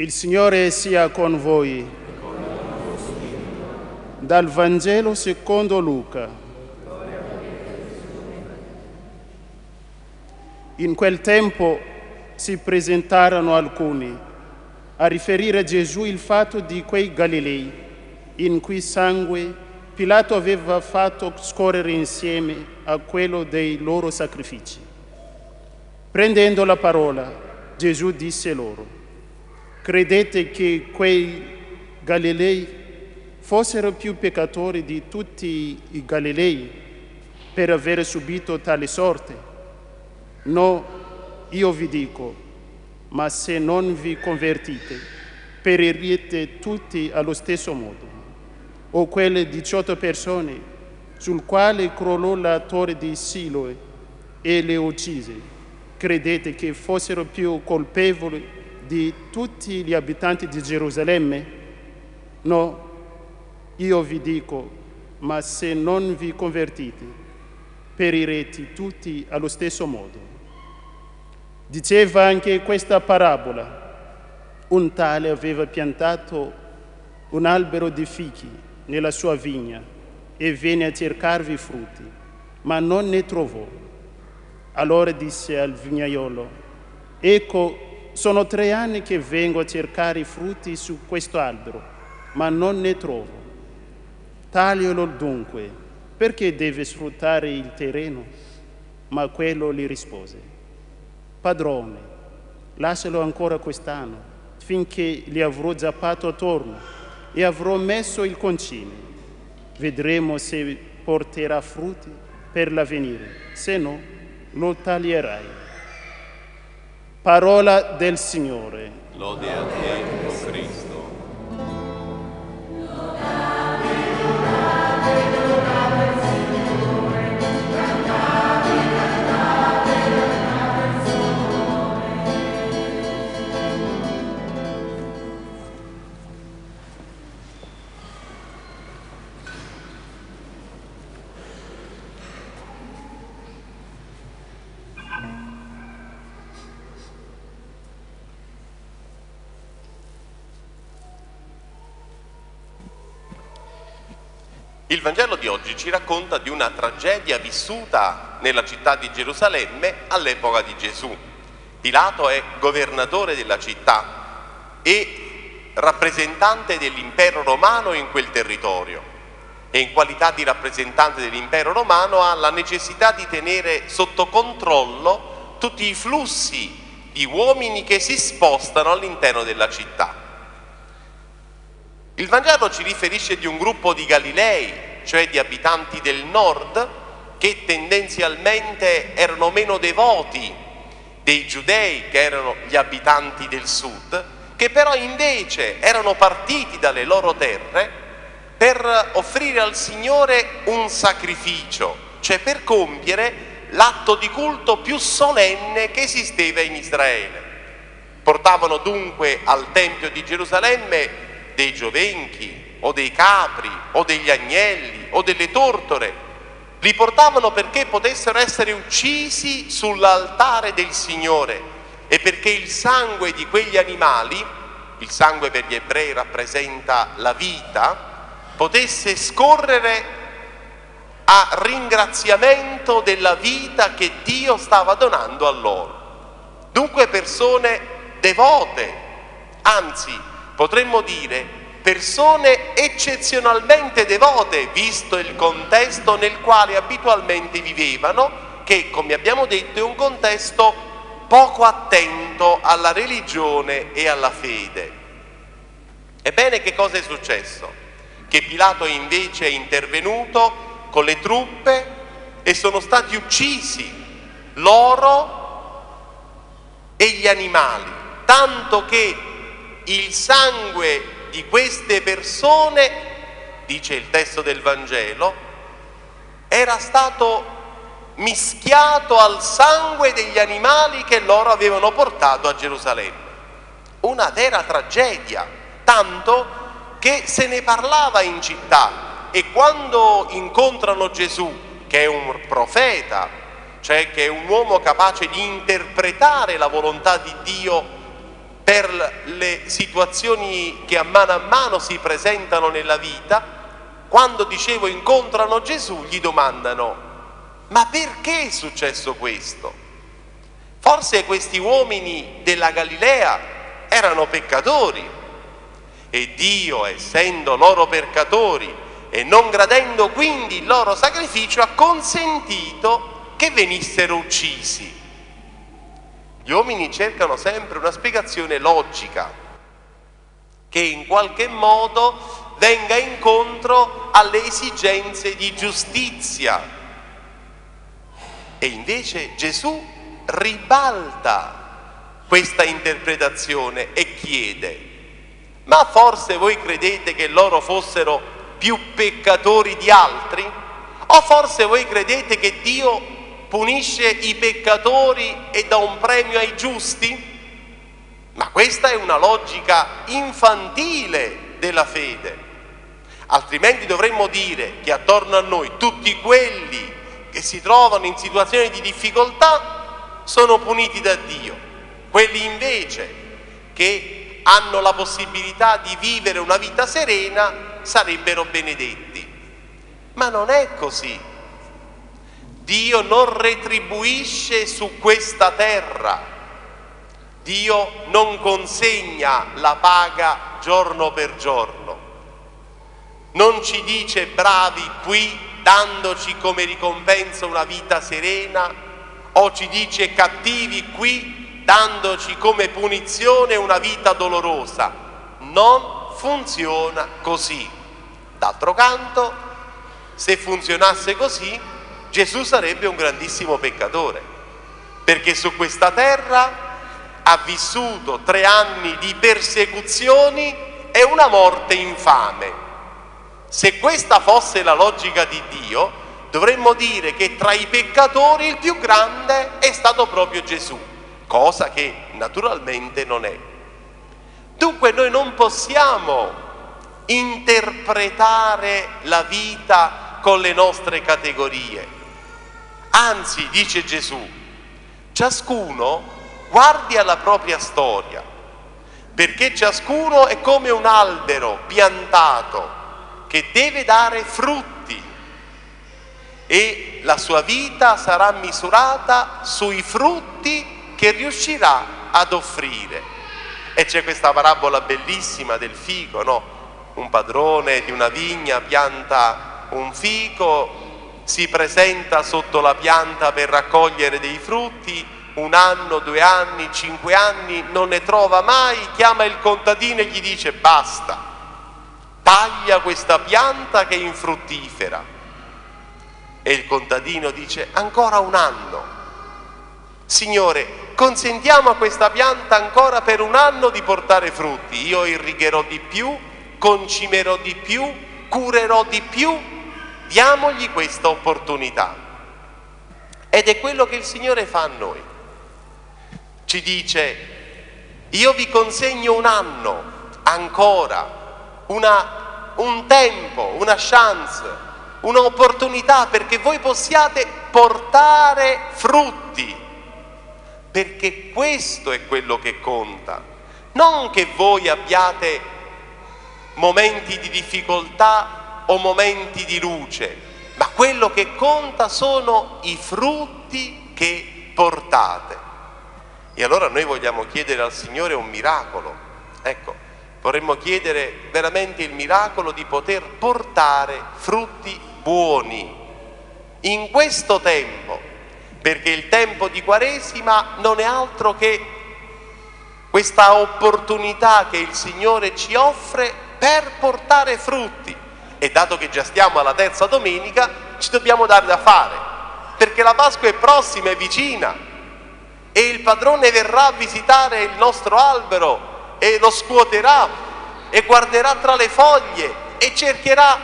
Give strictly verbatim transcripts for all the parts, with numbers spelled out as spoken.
Il Signore sia con voi. Dal Vangelo secondo Luca. In quel tempo si presentarono alcuni a riferire a Gesù il fatto di quei Galilei in cui sangue Pilato aveva fatto scorrere insieme a quello dei loro sacrifici. Prendendo la parola, Gesù disse loro: credete che quei Galilei fossero più peccatori di tutti i Galilei per aver subito tale sorte? No, io vi dico, ma se non vi convertite, perirete tutti allo stesso modo. O quelle diciotto persone sul quale crollò la torre di Siloe e le uccise, credete che fossero più colpevoli di tutti gli abitanti di Gerusalemme? No, io vi dico, ma se non vi convertite, perirete tutti allo stesso modo. Diceva anche questa parabola: un tale aveva piantato un albero di fichi nella sua vigna e venne a cercarvi frutti, ma non ne trovò. Allora disse al vignaiolo: ecco, sono tre anni che vengo a cercare i frutti su questo albero, ma non ne trovo. Taglialo dunque, perché deve sfruttare il terreno? Ma quello gli rispose: padrone, lascialo ancora quest'anno, finché gli avrò zappato attorno e avrò messo il concime. Vedremo se porterà frutti per l'avvenire, se no lo taglierai. Parola del Signore. Lode a te, o Cristo. Il Vangelo di oggi ci racconta di una tragedia vissuta nella città di Gerusalemme all'epoca di Gesù. Pilato è governatore della città e rappresentante dell'impero romano in quel territorio, e in qualità di rappresentante dell'impero romano ha la necessità di tenere sotto controllo tutti i flussi di uomini che si spostano all'interno della città. Il Vangelo ci riferisce di un gruppo di Galilei, cioè di abitanti del nord, che tendenzialmente erano meno devoti dei giudei, che erano gli abitanti del sud, che però invece erano partiti dalle loro terre per offrire al Signore un sacrificio, cioè per compiere l'atto di culto più solenne che esisteva in Israele. Portavano dunque al Tempio di Gerusalemme dei giovenchi o dei capri o degli agnelli o delle tortore. Li portavano perché potessero essere uccisi sull'altare del Signore e perché il sangue di quegli animali, il sangue per gli ebrei rappresenta la vita, potesse scorrere a ringraziamento della vita che Dio stava donando a loro. Dunque persone devote, anzi potremmo dire persone eccezionalmente devote, visto il contesto nel quale abitualmente vivevano, che, come abbiamo detto, è un contesto poco attento alla religione e alla fede. Ebbene, che cosa è successo? Che Pilato invece è intervenuto con le truppe e sono stati uccisi loro e gli animali, tanto che il sangue di queste persone, dice il testo del Vangelo, era stato mischiato al sangue degli animali che loro avevano portato a Gerusalemme. Una vera tragedia, tanto che se ne parlava in città, e quando incontrano Gesù, che è un profeta, cioè che è un uomo capace di interpretare la volontà di Dio per le situazioni che a mano a mano si presentano nella vita, quando dicevo incontrano Gesù, gli domandano: ma perché è successo questo? Forse questi uomini della Galilea erano peccatori e Dio, essendo loro peccatori e non gradendo quindi il loro sacrificio, ha consentito che venissero uccisi. Gli uomini cercano sempre una spiegazione logica che in qualche modo venga incontro alle esigenze di giustizia. E invece Gesù ribalta questa interpretazione e chiede: ma forse voi credete che loro fossero più peccatori di altri? O forse voi credete che Dio punisce i peccatori e dà un premio ai giusti? Ma questa è una logica infantile della fede. Altrimenti dovremmo dire che attorno a noi tutti quelli che si trovano in situazioni di difficoltà sono puniti da Dio. Quelli invece che hanno la possibilità di vivere una vita serena sarebbero benedetti. Ma non è così. Dio non retribuisce su questa terra, Dio non consegna la paga giorno per giorno, non ci dice bravi qui dandoci come ricompensa una vita serena, o ci dice cattivi qui dandoci come punizione una vita dolorosa. Non funziona così. D'altro canto, se funzionasse così, Gesù sarebbe un grandissimo peccatore, perché su questa terra ha vissuto tre anni di persecuzioni e una morte infame. Se questa fosse la logica di Dio, dovremmo dire che tra i peccatori il più grande è stato proprio Gesù, cosa che naturalmente non è. Dunque noi non possiamo interpretare la vita con le nostre categorie. Anzi, dice Gesù, ciascuno guardi alla propria storia, perché ciascuno è come un albero piantato che deve dare frutti e la sua vita sarà misurata sui frutti che riuscirà ad offrire. E c'è questa parabola bellissima del fico, no? Un padrone di una vigna pianta un fico, si presenta sotto la pianta per raccogliere dei frutti, un anno, due anni, cinque anni, non ne trova mai, chiama il contadino e gli dice: basta, taglia questa pianta che è infruttifera. E il contadino dice: ancora un anno. Signore, consentiamo a questa pianta ancora per un anno di portare frutti, io irrigherò di più, concimerò di più, curerò di più, diamogli questa opportunità. Ed è quello che il Signore fa a noi. Ci dice: io vi consegno un anno ancora, una, un tempo, una chance, un'opportunità perché voi possiate portare frutti, perché questo è quello che conta. Non che voi abbiate momenti di difficoltà o momenti di luce, ma quello che conta sono i frutti che portate. E allora noi vogliamo chiedere al Signore un miracolo. Ecco, vorremmo chiedere veramente il miracolo di poter portare frutti buoni in questo tempo, perché il tempo di Quaresima non è altro che questa opportunità che il Signore ci offre per portare frutti. E dato che già stiamo alla terza domenica, ci dobbiamo dare da fare, perché la Pasqua è prossima, è vicina, e il padrone verrà a visitare il nostro albero e lo scuoterà e guarderà tra le foglie e cercherà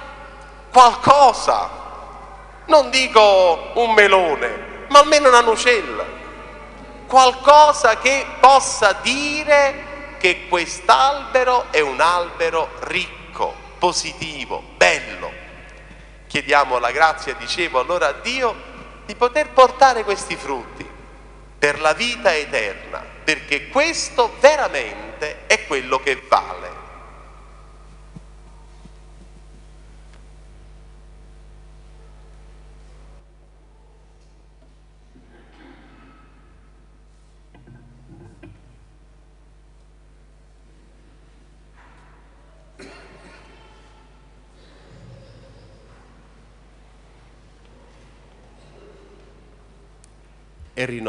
qualcosa, non dico un melone, ma almeno una nocella, qualcosa che possa dire che quest'albero è un albero ricco, positivo, bello. Chiediamo la grazia, dicevo allora a Dio, di poter portare questi frutti per la vita eterna, perché questo veramente è quello che vale. E rinnovo